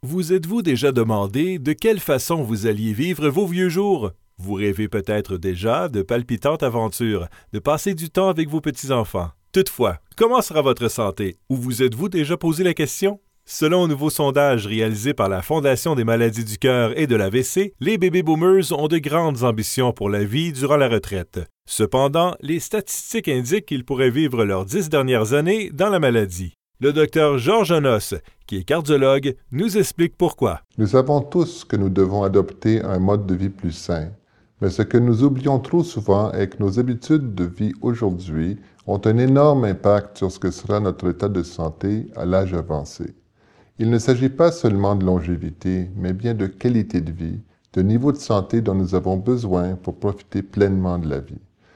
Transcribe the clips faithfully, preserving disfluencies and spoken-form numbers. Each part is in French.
Vous êtes-vous déjà demandé de quelle façon vous alliez vivre vos vieux jours? Vous rêvez peut-être déjà de palpitantes aventures, de passer du temps avec vos petits-enfants. Toutefois, comment sera votre santé? Ou vous êtes-vous déjà posé la question? Selon un nouveau sondage réalisé par la Fondation des maladies du cœur et de l'A V C, les baby boomers ont de grandes ambitions pour la vie durant la retraite. Cependant, les statistiques indiquent qu'ils pourraient vivre leurs dix dernières années dans la maladie. Le docteur Georges Onos, qui est cardiologue, nous explique pourquoi. Nous savons tous que nous devons adopter un mode de vie plus sain, mais ce que nous oublions trop souvent est que nos habitudes de vie aujourd'hui ont un énorme impact sur ce que sera notre état de santé à l'âge avancé. Il ne s'agit pas seulement de longévité, mais bien de qualité de vie, de niveau de santé dont nous avons besoin pour profiter pleinement de la vie.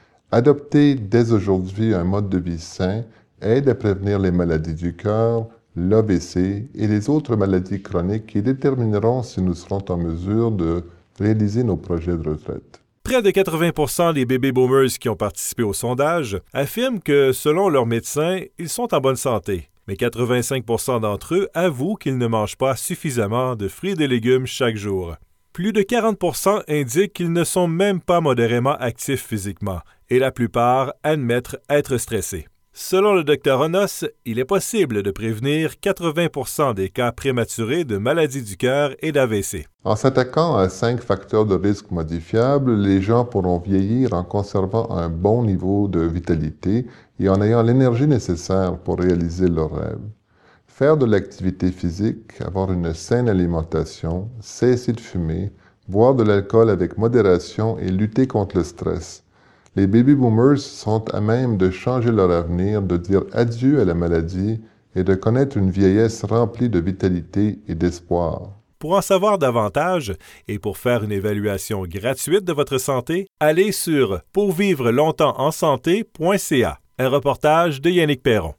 Adopter dès aujourd'hui un mode de vie sain aide à prévenir les maladies du cœur, l'A V C et les autres maladies chroniques qui détermineront si nous serons en mesure de réaliser nos projets de retraite. Près de quatre-vingts pour cent des baby boomers qui ont participé au sondage affirment que, selon leur médecin, ils sont en bonne santé. Mais quatre-vingt-cinq pour cent d'entre eux avouent qu'ils ne mangent pas suffisamment de fruits et de légumes chaque jour. Plus de quarante pour cent indiquent qu'ils ne sont même pas modérément actifs physiquement, et la plupart admettent être stressés. Selon le docteur Onos, il est possible de prévenir quatre-vingts pour cent des cas prématurés de maladies du cœur et d'A V C. En s'attaquant à cinq facteurs de risque modifiables, les gens pourront vieillir en conservant un bon niveau de vitalité et en ayant l'énergie nécessaire pour réaliser leurs rêves. Faire de l'activité physique, avoir une saine alimentation, cesser de fumer, boire de l'alcool avec modération et lutter contre le stress. Les baby boomers sont à même de changer leur avenir, de dire adieu à la maladie et de connaître une vieillesse remplie de vitalité et d'espoir. Pour en savoir davantage et pour faire une évaluation gratuite de votre santé, allez sur pourvivre longtemps en santé point c a. Un reportage de Yannick Perron.